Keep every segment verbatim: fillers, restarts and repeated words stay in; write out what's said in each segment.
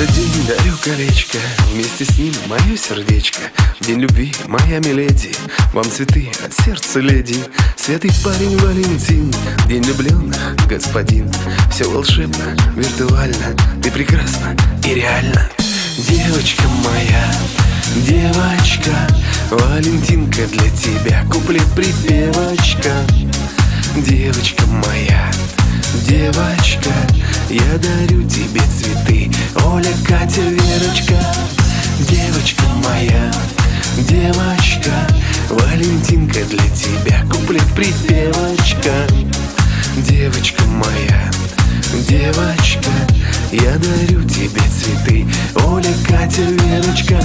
этот день дарю колечко, вместе с ним мое сердечко. В день любви, моя миледи, вам цветы от сердца леди. Святый парень Валентин, день влюбленных, господин. Все волшебно, виртуально, ты прекрасна и реально. Девочка моя, девочка, Валентинка для тебя, куплет-припевочка. Девочка моя, девочка, я дарю тебе цветы, Оля, Катя, Верочка. Девочка моя, девочка, Валентинка для тебя, куплет-припевочка. Девочка моя, девочка, я дарю тебе цветы, Оля, Катя, Верочка.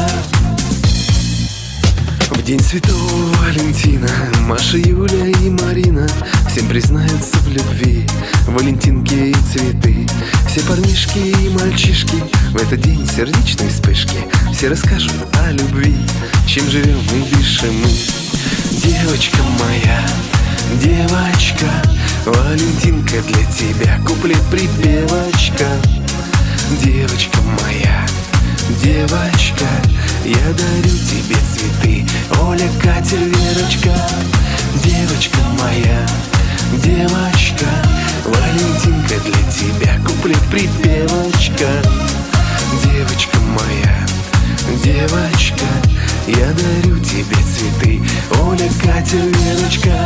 В день святого Валентина Маша, Юля и Марина всем признаются в любви, Валентинки и цветы. Все парнишки и мальчишки в этот день сердечной вспышки все расскажут о любви, чем живем и дышим мы. Девочка моя, девочка, Валентинка для тебя, куплет-припевочка. Девочка моя, девочка, я дарю тебе цветы, Оля, Катя, Верочка. Девочка моя, девочка, Валентинка для тебя, куплет-припевочка. Девочка моя, девочка, я дарю тебе цветы, Оля, Катя, Верочка.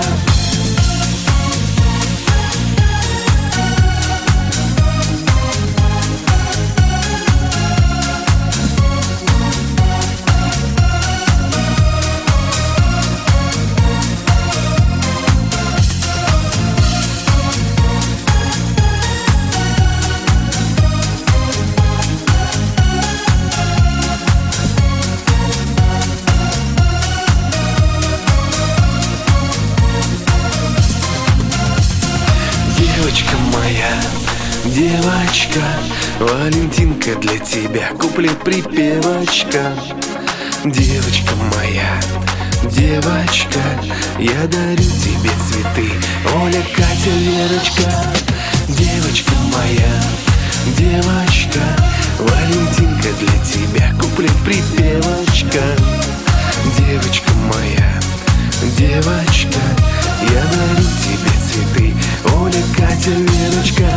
Девочка моя, девочка, Валентинка для тебя, куплет-припевочка. Девочка моя, девочка, я дарю тебе цветы, Оля, Катя, Верочка. Девочка моя, девочка, Валентинка для тебя, куплет-припевочка. Девочка моя, девочка, я дарю тебе цветы, Оля, Катя, Верочка.